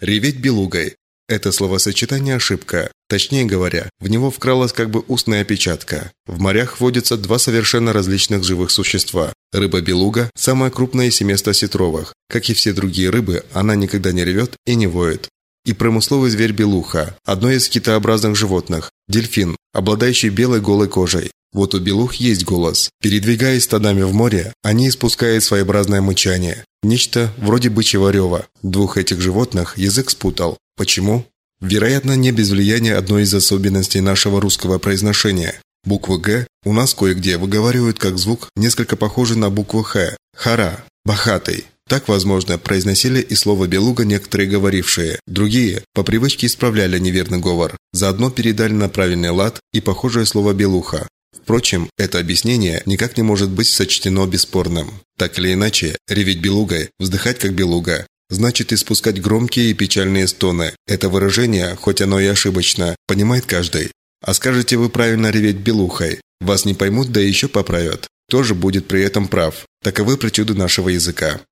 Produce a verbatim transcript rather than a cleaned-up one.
Реветь белугой. Это словосочетание ошибка. Точнее говоря, в него вкралась как бы устная опечатка. В морях водятся два совершенно различных живых существа. Рыба-белуга – самая крупная из семейства осетровых. Как и все другие рыбы, она никогда не ревет и не воет. И промысловый зверь белуха – одно из китообразных животных. Дельфин, обладающий белой голой кожей. Вот у белух есть голос. Передвигаясь стадами в море, они испускают своеобразное мычание. Нечто вроде бычьего рева. Двух этих животных язык спутал. Почему? Вероятно, не без влияния одной из особенностей нашего русского произношения. Букву «г» у нас кое-где выговаривают как звук, несколько похожий на букву «х». Хара, бахатый. Так, возможно, произносили и слово «белуга» некоторые говорившие. Другие по привычке исправляли неверный говор. Заодно передали на правильный лад и похожее слово «белуха». Впрочем, это объяснение никак не может быть сочтено бесспорным. Так или иначе, реветь белугой, вздыхать как белуга, значит испускать громкие и печальные стоны. Это выражение, хоть оно и ошибочно, понимает каждый. А скажете вы правильно реветь белухой, вас не поймут, да еще поправят. Тоже будет при этом прав. Таковы причуды нашего языка.